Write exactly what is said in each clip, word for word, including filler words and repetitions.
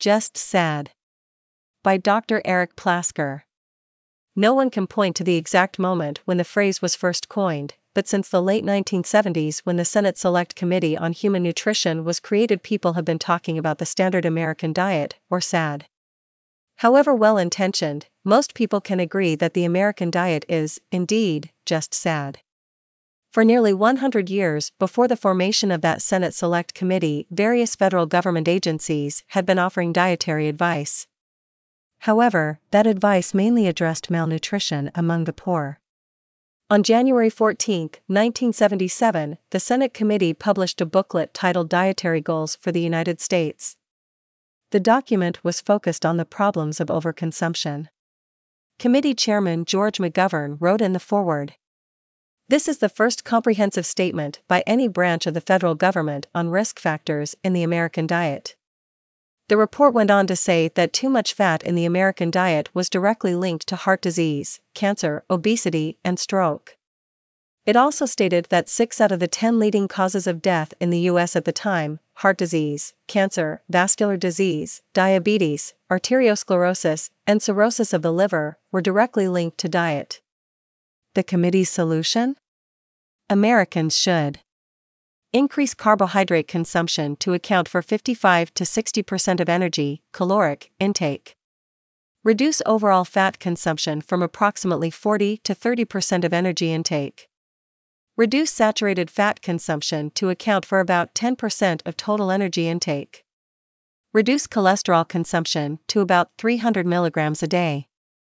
Just Sad. By Doctor Eric Plasker. No one can point to the exact moment when the phrase was first coined, but since the late nineteen seventies when the Senate Select Committee on Human Nutrition was created, people have been talking about the standard American diet, or SAD. However well-intentioned, most people can agree that the American diet is, indeed, just sad. For nearly one hundred years before the formation of that Senate Select Committee, various federal government agencies had been offering dietary advice. However, that advice mainly addressed malnutrition among the poor. On January fourteenth, nineteen seventy-seven, the Senate Committee published a booklet titled Dietary Goals for the United States. The document was focused on the problems of overconsumption. Committee Chairman George McGovern wrote in the foreword, "This is the first comprehensive statement by any branch of the federal government on risk factors in the American diet." The report went on to say that too much fat in the American diet was directly linked to heart disease, cancer, obesity, and stroke. It also stated that six out of the ten leading causes of death in the U S at the time, heart disease, cancer, vascular disease, diabetes, arteriosclerosis, and cirrhosis of the liver, were directly linked to diet. The committee's solution? Americans should increase carbohydrate consumption to account for fifty-five to sixty percent of energy, caloric, intake. Reduce overall fat consumption from approximately forty to thirty percent of energy intake. Reduce saturated fat consumption to account for about ten percent of total energy intake. Reduce cholesterol consumption to about three hundred milligrams a day.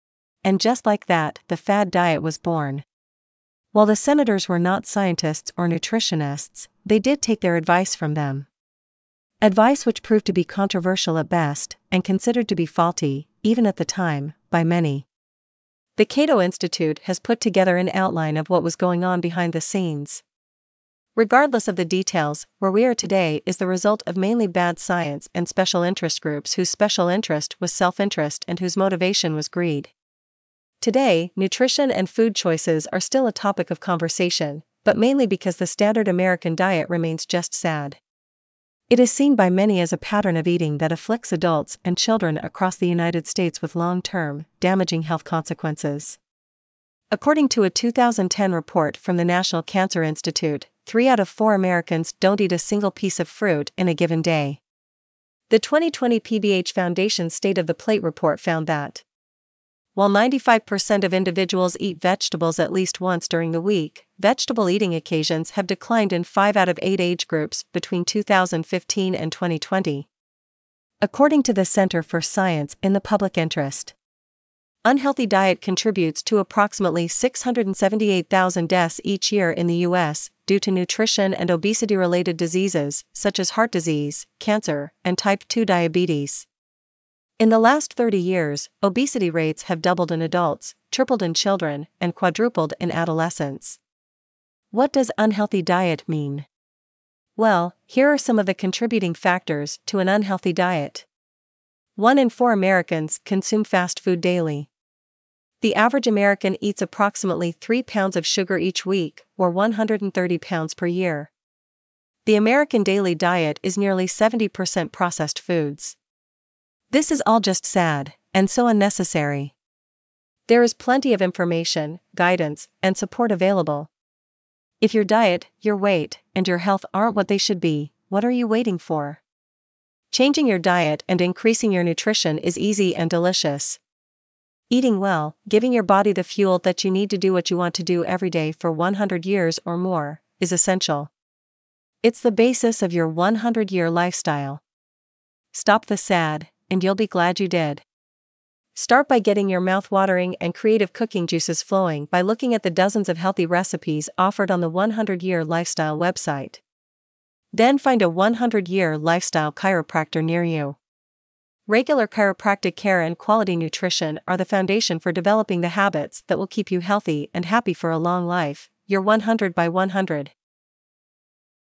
And just like that, the fad diet was born. While the senators were not scientists or nutritionists, they did take their advice from them. Advice which proved to be controversial at best, and considered to be faulty, even at the time, by many. The Cato Institute has put together an outline of what was going on behind the scenes. Regardless of the details, where we are today is the result of mainly bad science and special interest groups whose special interest was self-interest and whose motivation was greed. Today, nutrition and food choices are still a topic of conversation, but mainly because the standard American diet remains just sad. It is seen by many as a pattern of eating that afflicts adults and children across the United States with long-term, damaging health consequences. According to a two thousand ten report from the National Cancer Institute, three out of four Americans don't eat a single piece of fruit in a given day. The twenty twenty P B H Foundation State of the Plate report found that while ninety-five percent of individuals eat vegetables at least once during the week, vegetable eating occasions have declined in five out of eight age groups between two thousand fifteen and twenty twenty. According to the Center for Science in the Public Interest, unhealthy diet contributes to approximately six hundred seventy-eight thousand deaths each year in the U S due to nutrition and obesity-related diseases such as heart disease, cancer, and type two diabetes. In the last thirty years, obesity rates have doubled in adults, tripled in children, and quadrupled in adolescents. What does unhealthy diet mean? Well, here are some of the contributing factors to an unhealthy diet. One in four Americans consume fast food daily. The average American eats approximately three pounds of sugar each week, or one hundred thirty pounds per year. The American daily diet is nearly seventy percent processed foods. This is all just sad, and so unnecessary. There is plenty of information, guidance, and support available. If your diet, your weight, and your health aren't what they should be, what are you waiting for? Changing your diet and increasing your nutrition is easy and delicious. Eating well, giving your body the fuel that you need to do what you want to do every day for one hundred years or more, is essential. It's the basis of your one hundred year lifestyle. Stop the sad, and you'll be glad you did. Start by getting your mouth-watering and creative cooking juices flowing by looking at the dozens of healthy recipes offered on the one hundred year Lifestyle website. Then find a one hundred year Lifestyle chiropractor near you. Regular chiropractic care and quality nutrition are the foundation for developing the habits that will keep you healthy and happy for a long life. Your one hundred by one hundred.